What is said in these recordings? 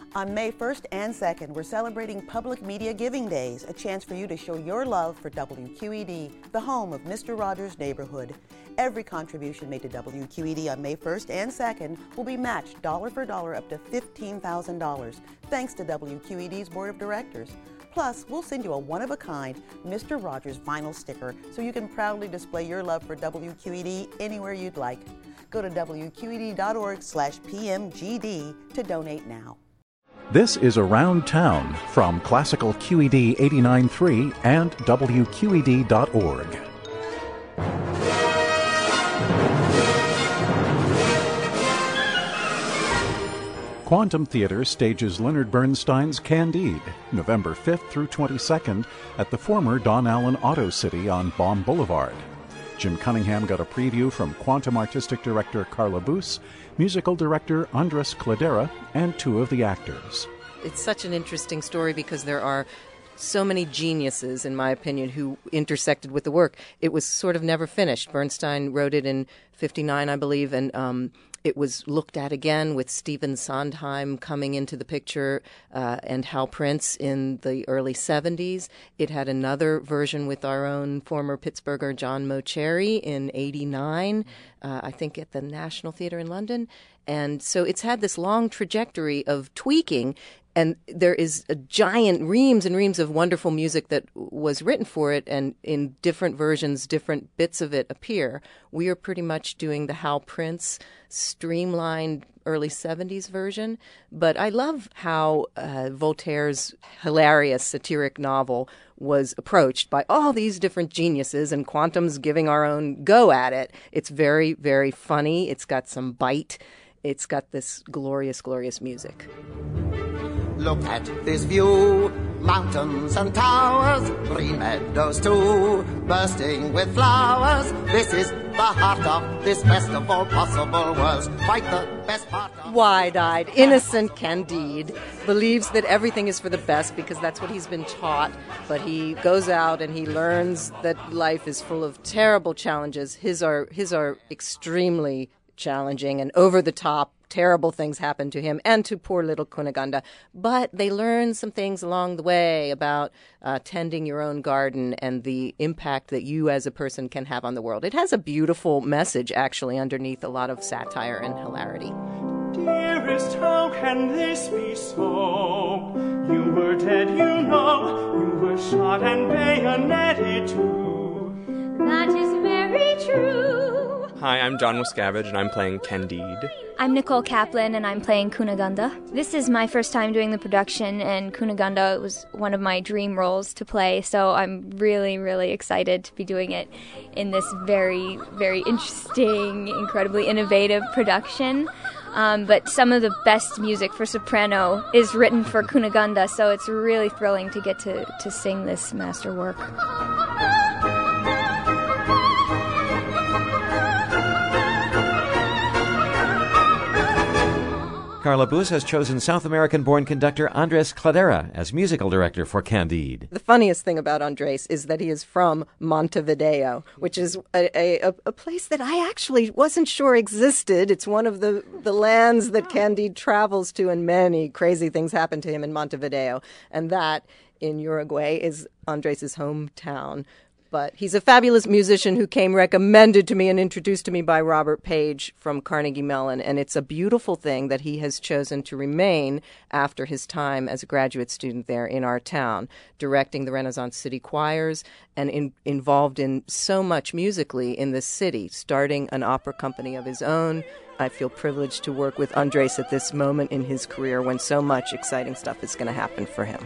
On May 1st and 2nd, we're celebrating Public Media Giving Days, a chance for you to show your love for WQED, the home of Mr. Rogers' Neighborhood. Every contribution made to WQED on May 1st and 2nd will be matched dollar for dollar up to $15,000, thanks to WQED's Board of Directors. Plus, we'll send you a one-of-a-kind Mr. Rogers vinyl sticker so you can proudly display your love for WQED anywhere you'd like. Go to WQED.org/PMGD to donate now. This is Around Town from Classical QED 89.3 and WQED.org. Quantum Theater stages Leonard Bernstein's Candide, November 5th through 22nd at the former Don Allen Auto City on Baum Boulevard. Jim Cunningham got a preview from Quantum Artistic Director Carla Boos, Musical Director Andres Cladera, and two of the actors. It's such an interesting story because there are so many geniuses, in my opinion, who intersected with the work. It was sort of never finished. Bernstein wrote it in 1959, I believe, and it was looked at again with Stephen Sondheim coming into the picture and Hal Prince in the early 70s. It had another version with our own former Pittsburgher John Mocheri in 1989, I think at the National Theatre in London. And so it's had this long trajectory of tweaking, and there is a giant reams and reams of wonderful music that was written for it, and in different versions, different bits of it appear. We are pretty much doing the Hal Prince streamlined early 70s version, but I love how Voltaire's hilarious satiric novel was approached by all these different geniuses, and Quantum's giving our own go at it. It's very, very funny. It's got some bite. It's got this glorious, glorious music. Look at this view, mountains and towers, green meadows too, bursting with flowers. This is the heart of this best of all possible worlds, quite the best part of... Wide-eyed, innocent Candide believes that everything is for the best because that's what he's been taught, but he goes out and he learns that life is full of terrible challenges. His are extremely challenging and over-the-top. Terrible things happen to him and to poor little Cunegonde. But they learn some things along the way about tending your own garden and the impact that you as a person can have on the world. It has a beautiful message, actually, underneath a lot of satire and hilarity. Dearest, how can this be so? You were dead, you know. You were shot and bayoneted too. That is very true. Hi, I'm John Wascavage, and I'm playing Candide. I'm Nicole Kaplan, and I'm playing Cunegonde. This is my first time doing the production, and Cunegonde was one of my dream roles to play, so I'm really, really excited to be doing it in this very, very interesting, incredibly innovative production. But some of the best music for soprano is written for Cunegonde, so it's really thrilling to get to sing this masterwork. Carla Boos has chosen South American-born conductor Andres Cladera as musical director for Candide. The funniest thing about Andres is that he is from Montevideo, which is a place that I actually wasn't sure existed. It's one of the lands that Candide travels to, and many crazy things happen to him in Montevideo. And that, in Uruguay, is Andres' hometown. But he's a fabulous musician who came recommended to me and introduced to me by Robert Page from Carnegie Mellon. And it's a beautiful thing that he has chosen to remain after his time as a graduate student there in our town, directing the Renaissance City Choirs and involved in so much musically in this city, starting an opera company of his own. I feel privileged to work with Andres at this moment in his career when so much exciting stuff is going to happen for him.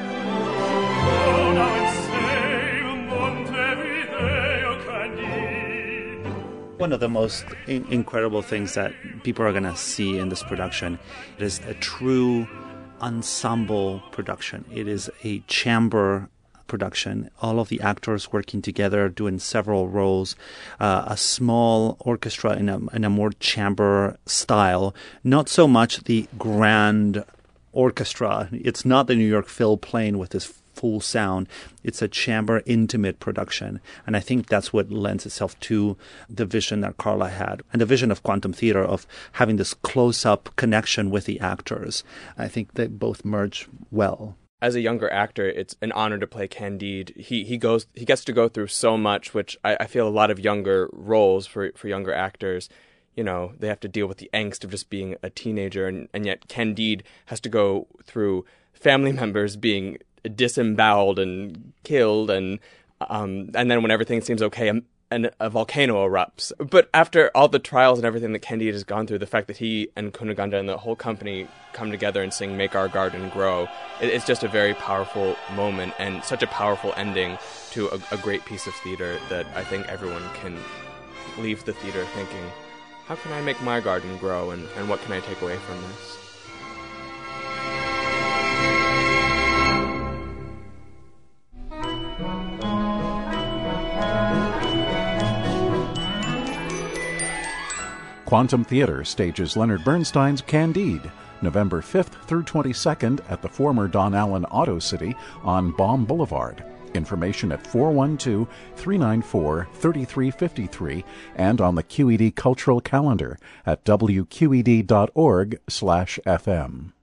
One of the most incredible things that people are going to see in this production is a true ensemble production. It is a chamber production. All of the actors working together, doing several roles, a small orchestra in a more chamber style, not so much the grand orchestra. It's not the New York Phil playing with his full sound. It's a chamber intimate production. And I think that's what lends itself to the vision that Carla had and the vision of Quantum Theater of having this close-up connection with the actors. I think they both merge well. As a younger actor, it's an honor to play Candide. He gets to go through so much, which I feel a lot of younger roles for younger actors, you know, they have to deal with the angst of just being a teenager, and yet Candide has to go through family members being disemboweled and killed, and then when everything seems okay, a volcano erupts. But after all the trials and everything that Candide has gone through, the fact that he and Cunegonde and the whole company come together and sing Make Our Garden Grow, it's just a very powerful moment and such a powerful ending to a great piece of theater that I think everyone can leave the theater thinking, how can I make my garden grow, and what can I take away from this? Quantum Theater stages Leonard Bernstein's Candide, November 5th through 22nd at the former Don Allen Auto City on Baum Boulevard. Information at 412-394-3353 and on the QED Cultural Calendar at wqed.org/FM.